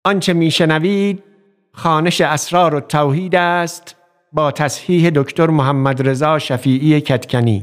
آنچه میشنوید خوانش اسرار التوحید است با تصحیح دکتر محمد رضا شفیعی کدکنی.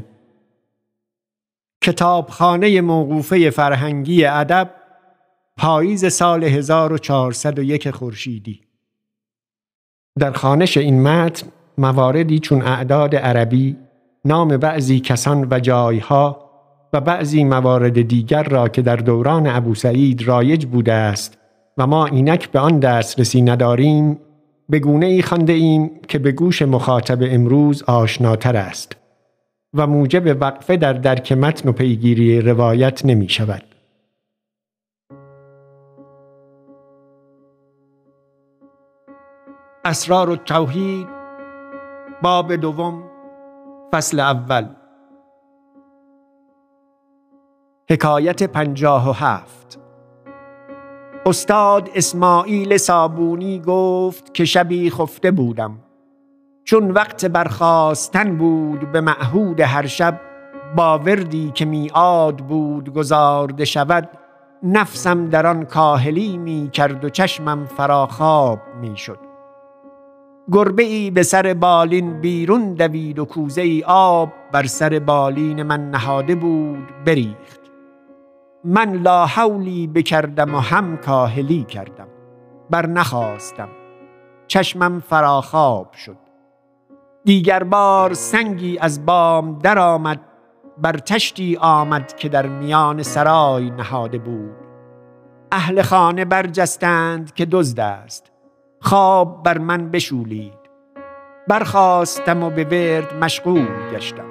کتابخانه موقوفه فرهنگی ادب، پاییز سال 1401 خورشیدی. در خوانش این متن مواردی چون اعداد عربی، نام بعضی کسان و جایها و بعضی موارد دیگر را که در دوران ابوسعید رایج بوده است و ما اینک به آن دسترسی نداریم، به گونه‌ای خوانده ایم که به گوش مخاطب امروز آشناتر است و موجب وقفه در درک متن و پیگیری روایت نمی شود. اسرار التوحید، باب دوم، فصل اول. حکایت 57. استاد اسماعیل صابونی گفت که شبی خفته بودم. چون وقت برخاستن بود به معهود هر شب، با وردی که میعاد بود گزارده شود، نفسم در آن کاهلی می کرد و چشمم فراخواب می شد. گربه ای به سر بالین بیرون دوید و کوزه ای آب بر سر بالین من نهاده بود بریخت. من لا حولی بکردم و هم کاهلی کردم، بر نخواستم، چشمم فراخواب شد. دیگر بار سنگی از بام در آمد، بر تشتی آمد که در میان سرای نهاده بود. اهل خانه برجستند که دزد است. خواب بر من بشولید. برخاستم و به ورد مشغول گشتم.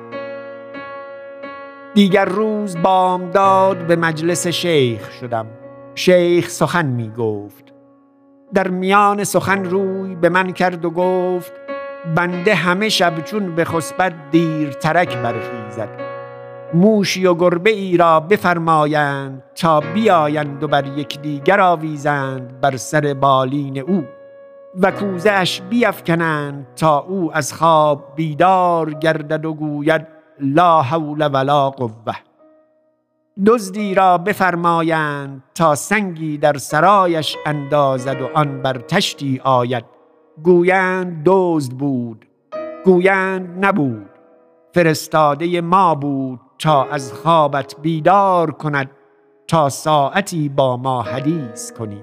دیگر روز بامداد به مجلس شیخ شدم. شیخ سخن می گفت. در میان سخن روی به من کرد و گفت: بنده همه شب چون به خسبت دیر ترک برخیزد. موشی و گربه ای را بفرمایند تا بیایند و بر یکدیگر آویزند بر سر بالین او و کوزه اش بیفکنند تا او از خواب بیدار گردد و گوید لا حول ولا قوه. دزدی را بفرمایند تا سنگی در سرایش اندازد و آن بر تشتی آید. گویند دزد بود، گویند نبود، فرستاده ما بود تا از خوابت بیدار کند تا ساعتی با ما حدیث کنی.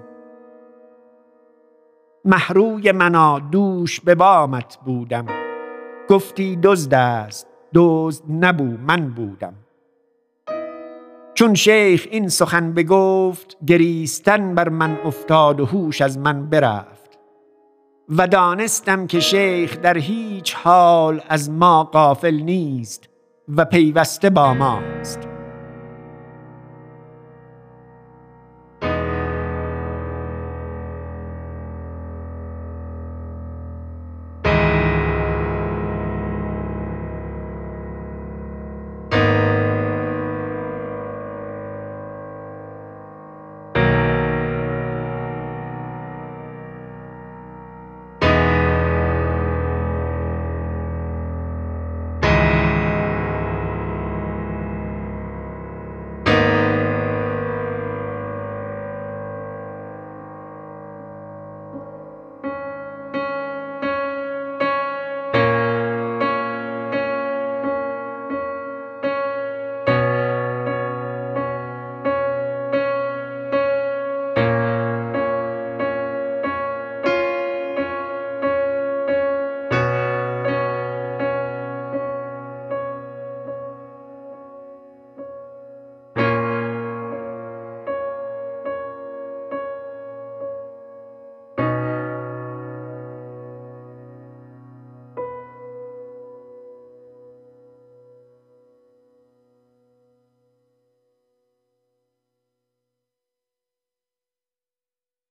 محروی منا دوش به بامت بودم، گفتی دزد است، دزد نبو من بودم. چون شیخ این سخن بگفت گریستن بر من افتاد و هوش از من برفت و دانستم که شیخ در هیچ حال از ما غافل نیست و پیوسته با ماست.